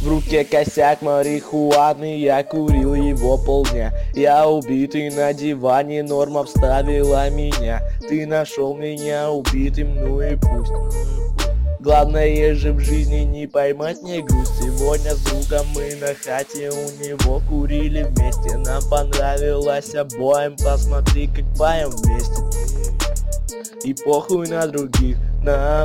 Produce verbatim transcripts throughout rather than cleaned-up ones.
В руке косяк марихуаны, я курил его полдня. Я убитый на диване, норма обставила меня. Ты нашел меня убитым, ну и пусть. Главное же в жизни не поймать мне грусть. Сегодня с другом мы на хате у него курили вместе. Нам понравилось обоим, посмотри, как поем вместе. И похуй на других, нам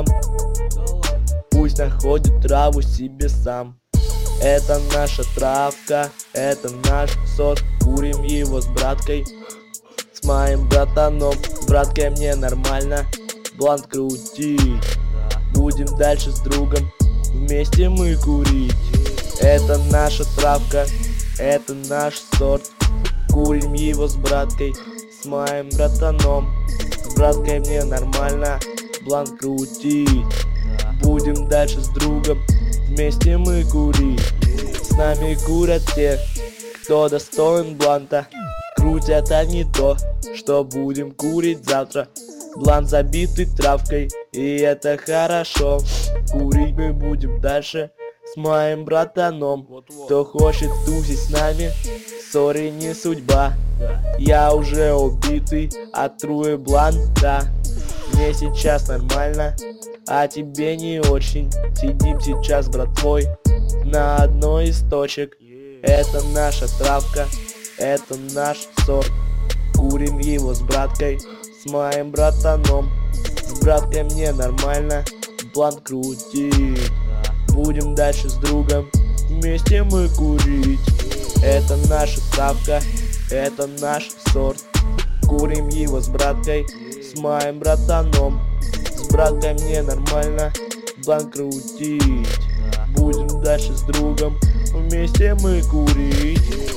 пусть находит траву себе сам. Это наша травка, это наш сорт. Курим его с браткой, с моим братаном. С браткой мне нормально блант крутить. Будем дальше с другом вместе мы курить. Это наша травка, это наш сорт. Курим его с браткой, с моим братаном. С браткой мне нормально блант крутить. Будем дальше с другом вместе мы курить. С нами курят те, кто достоин бланта. Крутят они то, что будем курить завтра. Блант забитый травкой, и это хорошо. Курить мы будем дальше с моим братаном. Кто хочет тусить с нами, сори, не судьба. Я уже убитый от труи бланта. Мне сейчас нормально, а тебе не очень. Сидим сейчас с братвой на одной из точек. Это наша травка, это наш сорт. Курим его с браткой, с моим братаном. С браткой мне нормально блант крутить. Будем дальше с другом вместе мы курить. Это наша травка, это наш сорт. Курим его с браткой, с моим братаном. С браткой мне нормально блант крутить. Будем дальше с другом вместе мы курить.